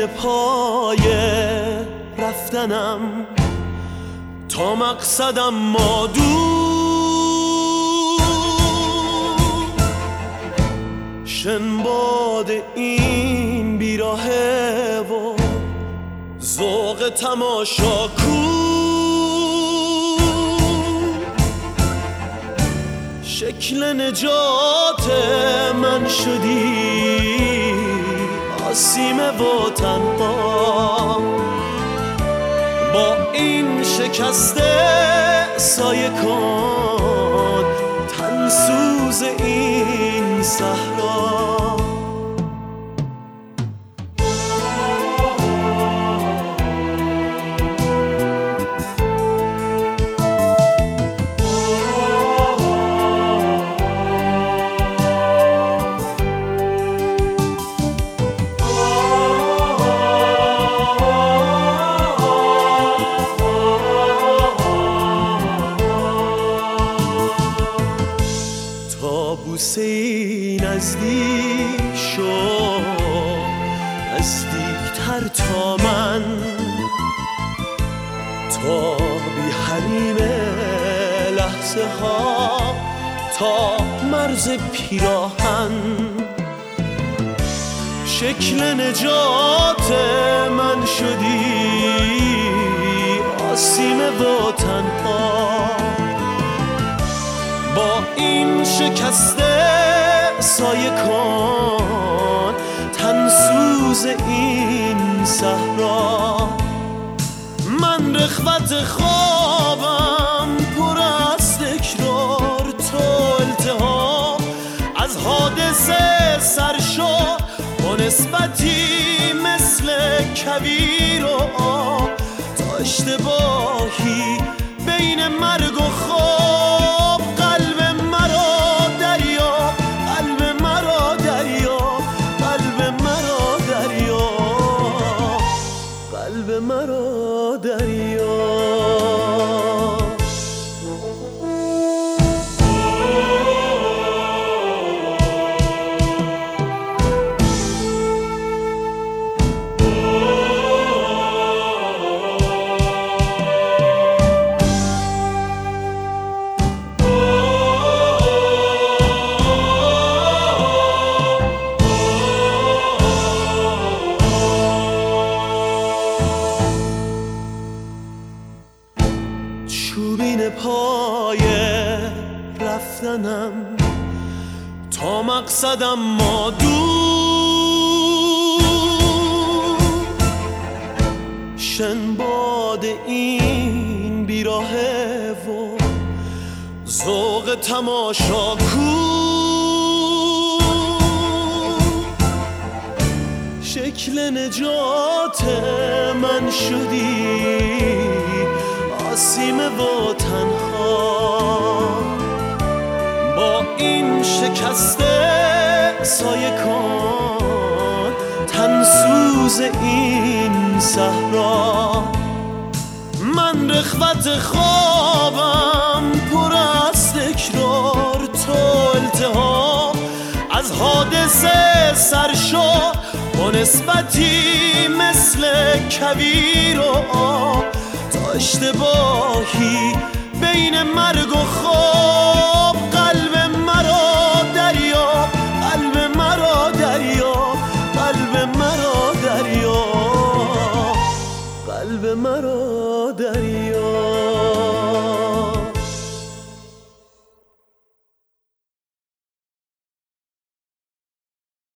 چوبین پای رفتنم تا مقصدم ما دور، شنباد این بیراهه و ذوق تماشا کو، شکل نجات من شدی آسیمه و تنها، با این شکسته سایه کن تن سوز این صحرا. بوسه‌ای نزدیک شو، نزدیکتر تا من، تا بی حریم لحظه ها تا مرز پیراهن، شکل نجات من شدی آسیمه و تنها، با این شکسته سایه کن تن سوز این صحرا. من رخوت خوابم پر از تکرار، تو التهاب از حادثه سرشو، با نسبتی مثل کویر و آب، تا اشتباهی بین مرگ و خواب، قلب مرا دریا، قلب مرا دریا، قلب مرا دریا، قلب مرا دریا. چوبین پای رفتنم تا مقصدم ما دور، شنباد این بیراهه و ذوق تماشا کو، شکل نجات من شدی آسیمه و تنها، با این شکسته سایه کن تن سوز این صحرا. من رخوت خوابم پر از تکرار، تو التهاب از حادثه سرشو، با نسبتی مثل کویر و آب، تا اشتباهی بین مرگ و خواب،